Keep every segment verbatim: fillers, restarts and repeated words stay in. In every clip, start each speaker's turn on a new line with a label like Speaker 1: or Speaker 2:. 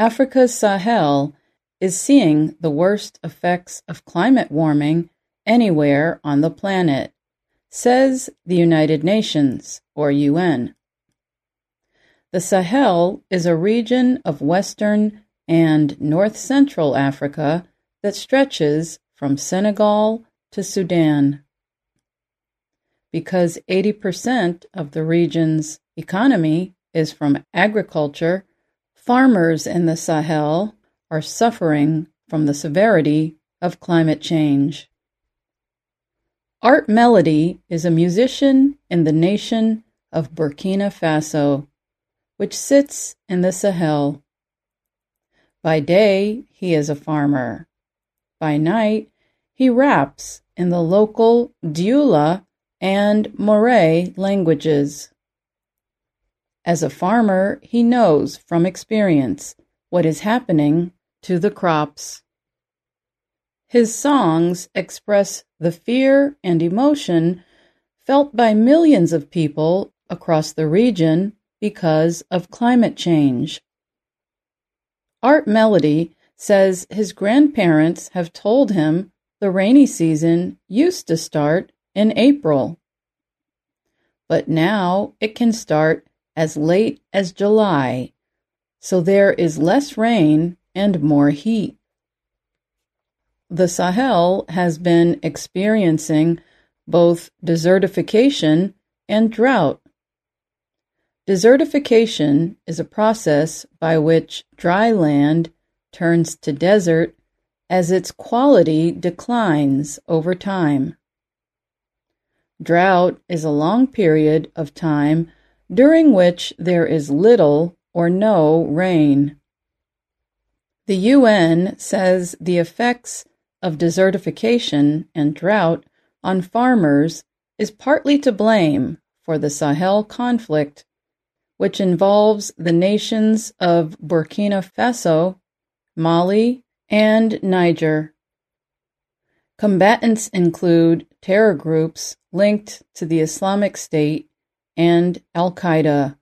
Speaker 1: Africa's Sahel is seeing the worst effects of climate warming anywhere on the planet, says the United Nations, or U N. The Sahel is a region of western and north-central Africa that stretches from Senegal to Sudan. Because eighty percent of the region's economy is from agriculture, farmers in the Sahel are suffering from the severity of climate change. Art Melody is a musician in the nation of Burkina Faso, which sits in the Sahel. By day, he is a farmer. By night, he raps in the local Dioula and Moray languages. As a farmer, he knows from experience what is happening to the crops. His songs express the fear and emotion felt by millions of people across the region because of climate change. Art Melody says his grandparents have told him the rainy season used to start in April, but now it can start as late as July, so there is less rain and more heat. The Sahel has been experiencing both desertification and drought. Desertification is a process by which dry land turns to desert as its quality declines over time. Drought is a long period of time during which there is little or no rain. The U N says the effects of desertification and drought on farmers is partly to blame for the Sahel conflict, which involves the nations of Burkina Faso, Mali, and Niger. Combatants include terror groups linked to the Islamic State and Al-Qaeda.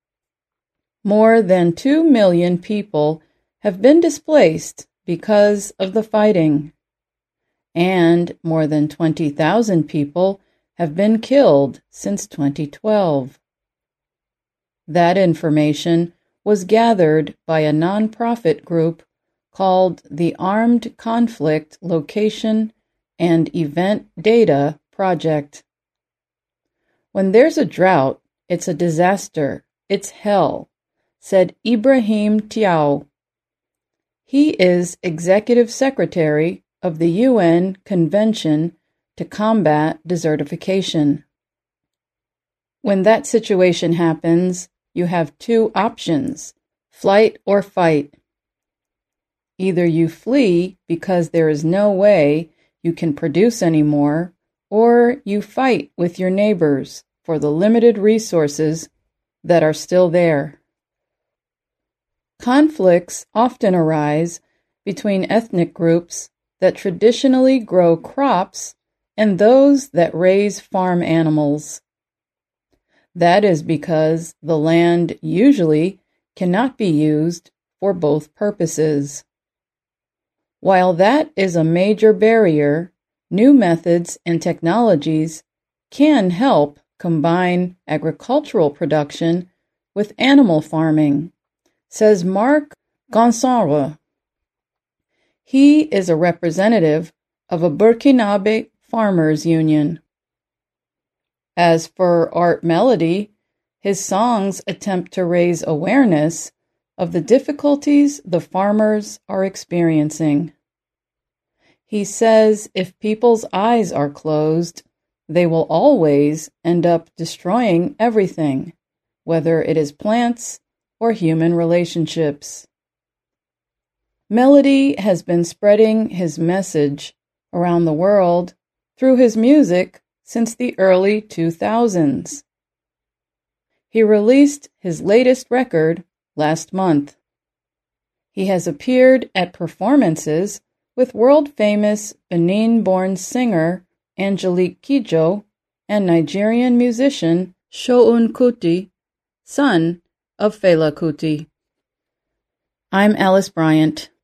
Speaker 1: More than two million people have been displaced because of the fighting, and more than twenty thousand people have been killed since twenty twelve. That information was gathered by a nonprofit group called the Armed Conflict Location and Event Data Project. When there's a drought, it's a disaster, it's hell, said Ibrahim Tiao. He is Executive Secretary of the U N Convention to Combat Desertification. When that situation happens, you have two options, flight or fight. Either you flee because there is no way you can produce anymore, or you fight with your neighbors for the limited resources that are still there. Conflicts often arise between ethnic groups that traditionally grow crops and those that raise farm animals. That is because the land usually cannot be used for both purposes. While that is a major barrier, new methods and technologies can help combine agricultural production with animal farming, says Marc Gonçalves. He is a representative of a Burkinabe farmers union. As for Art Melody, his songs attempt to raise awareness of the difficulties the farmers are experiencing. He says if people's eyes are closed, they will always end up destroying everything, whether it is plants or human relationships. Melody has been spreading his message around the world through his music since the early two thousands. He released his latest record last month. He has appeared at performances with world-famous Benin-born singer Angelique Kidjo and Nigerian musician Seun Kuti, son of Fela Kuti. I'm Alice Bryant.